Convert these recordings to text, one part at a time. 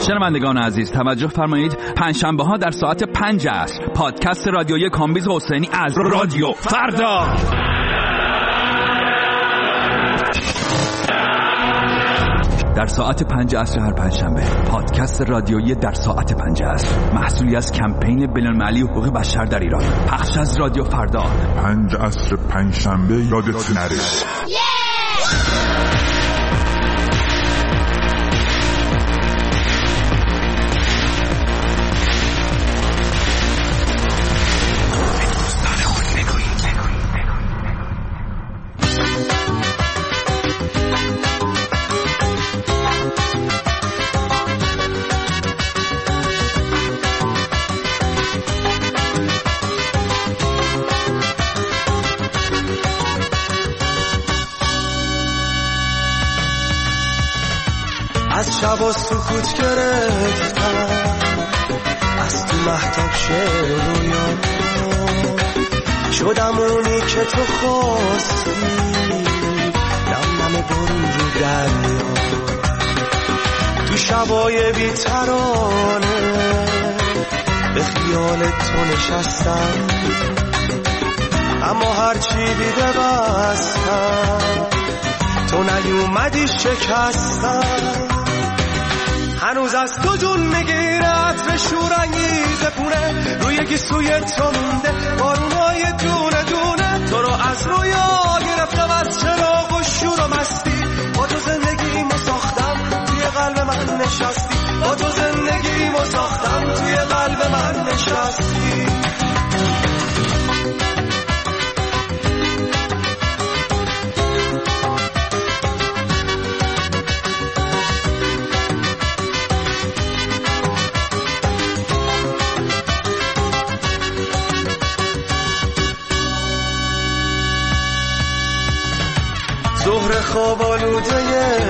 شنوندگان عزیز توجه فرمایید، پنجشنبه ها در ساعت 5 عصر پادکست رادیویی کامبیز حسینی از رادیو فردا در ساعت 5 عصر هر پنجشنبه. پادکست رادیویی در ساعت 5 عصر محصولی از کمپین بین‌المللی حقوق بشر در ایران، پخش از رادیو فردا. 5 عصر پنجشنبه یادت نره. از شب سکوت گرفتم، از تو مهتاب شعر و رویا شدم اونی که تو خواستی، نم برون رو دریا، تو شبای بی‌ترانه به خیال تو نشستم، اما هرچی دیده بستم تو نیومدی شکستم. هنوز از تو جون میگیره عطر شورانگیز پونه، روی گیسوی تو مونده بارونای دونه دونه، تو رو از رویا گرفتم از چراغ و شور و مستی، با تو زندگیمو ساختم توی قلب من نشستی، با تو زندگیمو ساختم توی قلب من نشستی. ظهر خواب آلوده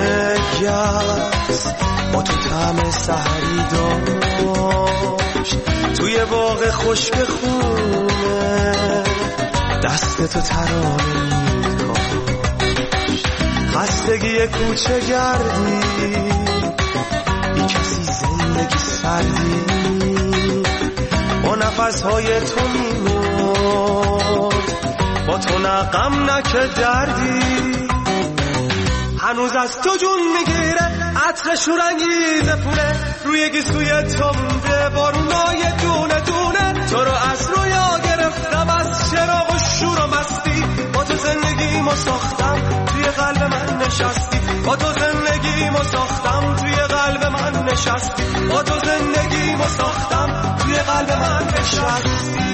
گرز با تو طعم سحری داشت، توی باغ خشک خونه دست تو ترانه می‌کاشت، خستگی کوچه گردی بی کسی زندگی سردی، با نفسهای تو میمرد با تو نه غم نه که دردی. هنوز از تو جون میگیره عطر شورانگیز پونه، روی گیسوی تو مونده بارونای دونه دونه، تو رو از رویا گرفتم از چراغ و شور و مستی، با تو زندگیمو ساختم توی قلب من نشستی، با تو زندگیمو ساختم توی قلب من نشستی، با تو زندگیمو ساختم توی قلب من نشستی.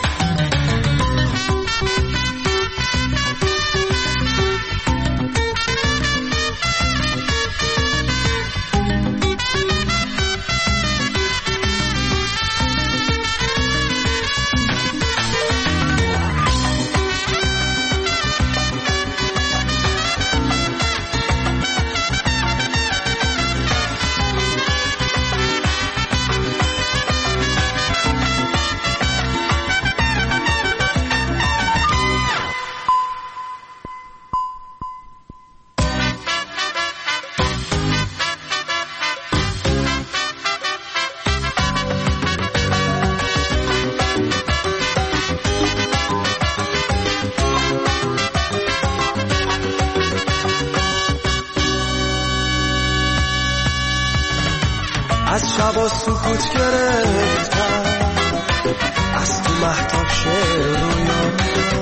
از شبا سکوت گرفتم، از تو مهتاب شعر رویا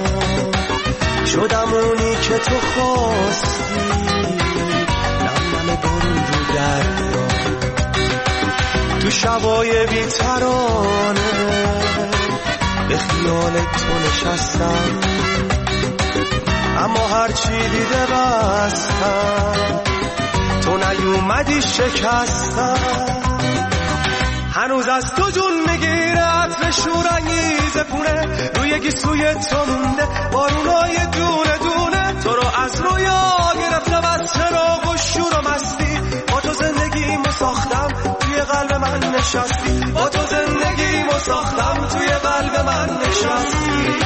شدم اونی که تو خواستی، نم برون رو دریا، تو شبای بی‌ترانه به خیال تو نشستم، اما هرچی دیده بستم تو نیومدی شکستم. هنوز از تو جون میگیره عطر شورانگیز پونه، روی گیسوی تو مونده بارونای دونه دونه، تو رو از رویا گرفتم از چراغ و شور و مستی، با تو زندگیمو ساختم توی قلب من نشستی، با تو زندگیمو ساختم توی قلب من نشستی.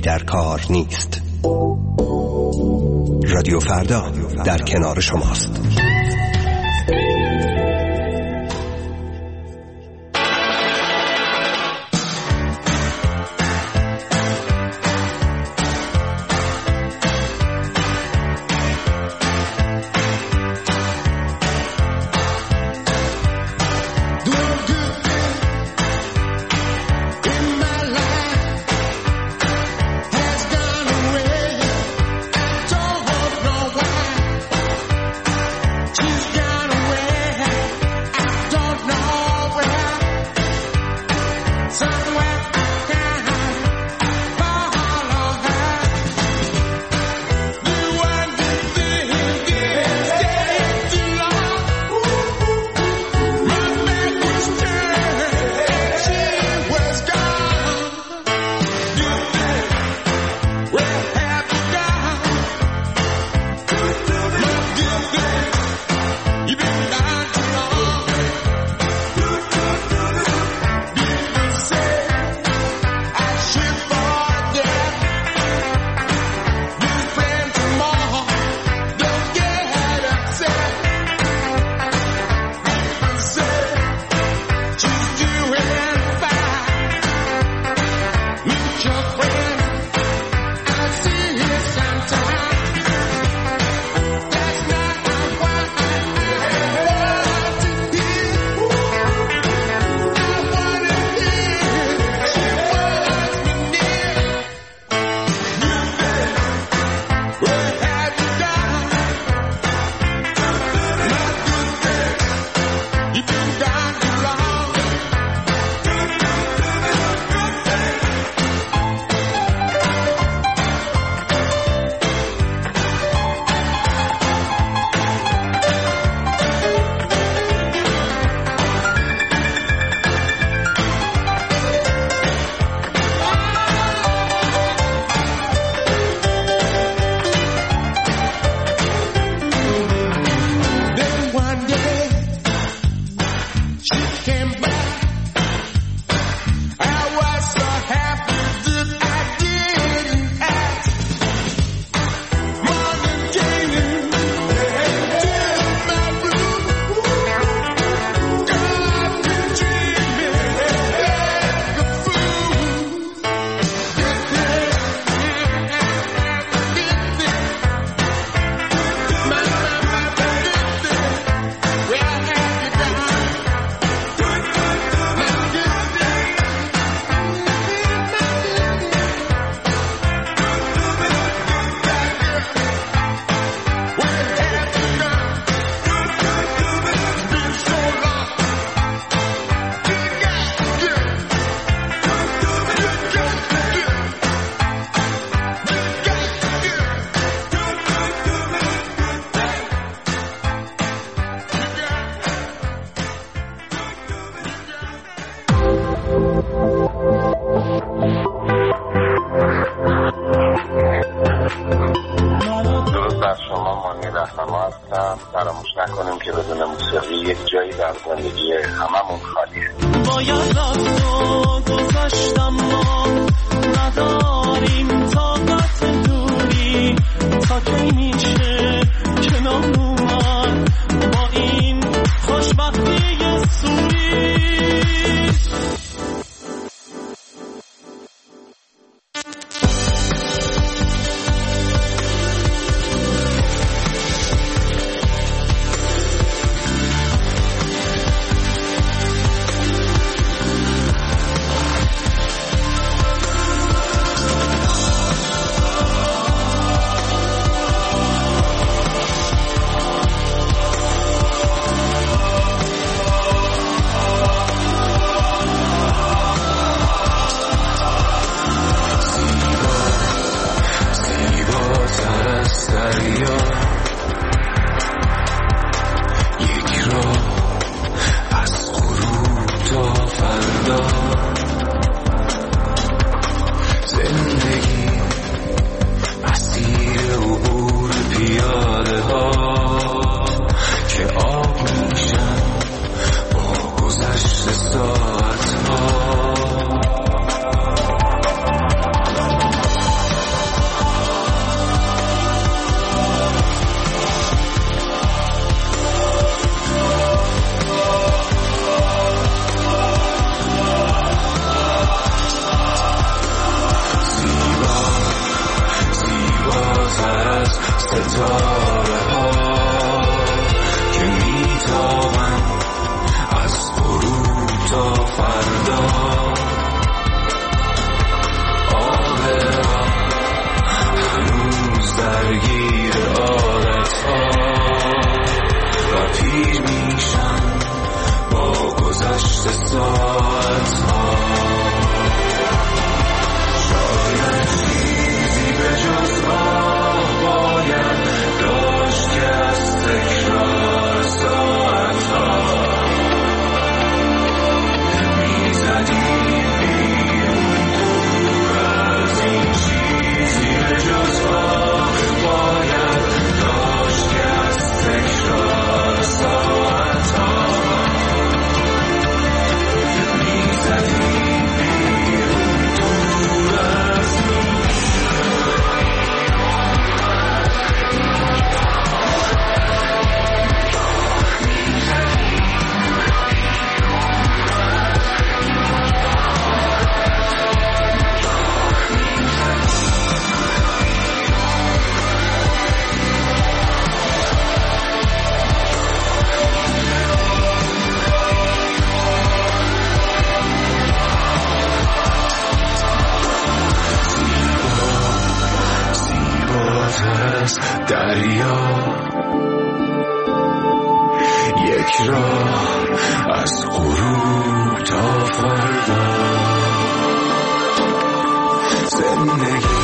در کار نیست. رادیو فردا در کنار شماست. فراموش نکنیم که بدون موسیقی یک جایی در زندگی هممون خالیه. باید رفت و گذاشتم ما نداریم طاقت دوری تا کی میشه کنار اومد با این خوشبختی سوری. دریا، یک راه از غروب تا فردا. زندگی